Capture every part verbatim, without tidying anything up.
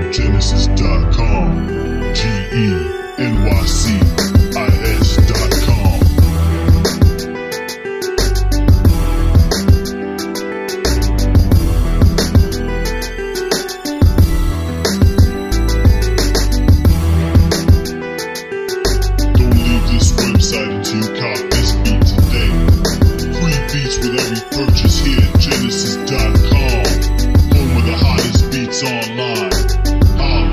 from Genesis dot com. G E N Y C I S dot com. Don't leave this website until you cop this beat today. Free beats with every purchase here at Genesis dot com. Home of the hottest beats online. Holla.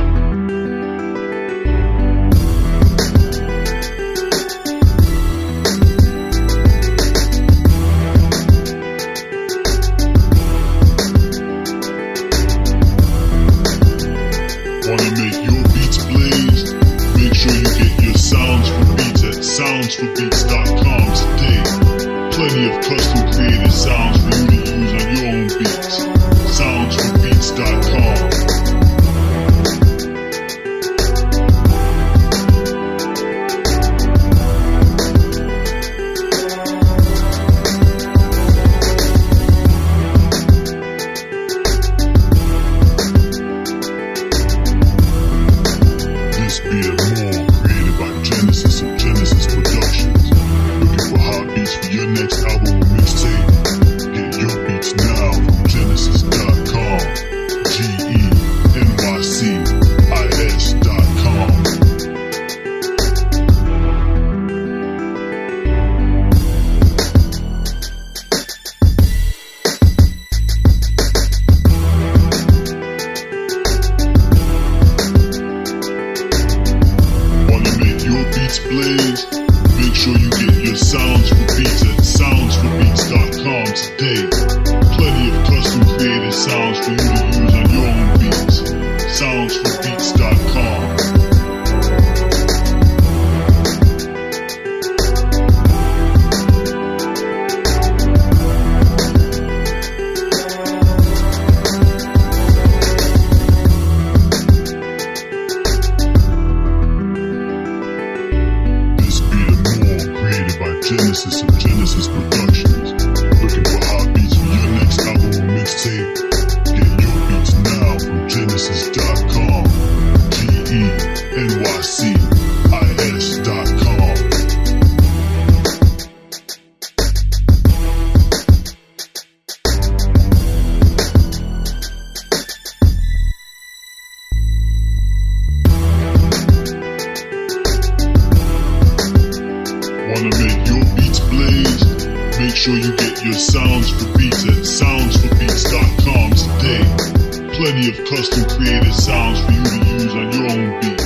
Wanna make your beats blaze? Make sure you get your sounds for beats at sounds for beats dot com today. Plenty of custom created sounds for you to use on your own beats. sounds for beats dot com. This be a more created by Genesis of Genesis Productions. Looking for hot beats for your next album or mixtape? Get your beats now from Genesis dot com. G E N Y C I S dot com. Wanna make your beats blaze? Make sure you get your sounds for beats at sounds for beats dot com today. Plenty of custom created sounds for you to use on your own beats. sounds for beats dot com. This be the more created by Genesis of Genesis Productions. Looking for hot beats for your next album or mixtape? Get your beats now from Genesis dot com. G E N Y C I S dot com. Wanna make your beats blaze? Make sure you get your sounds for beats at sounds for beats dot com today. Plenty of custom created sounds for you to use on your own beats.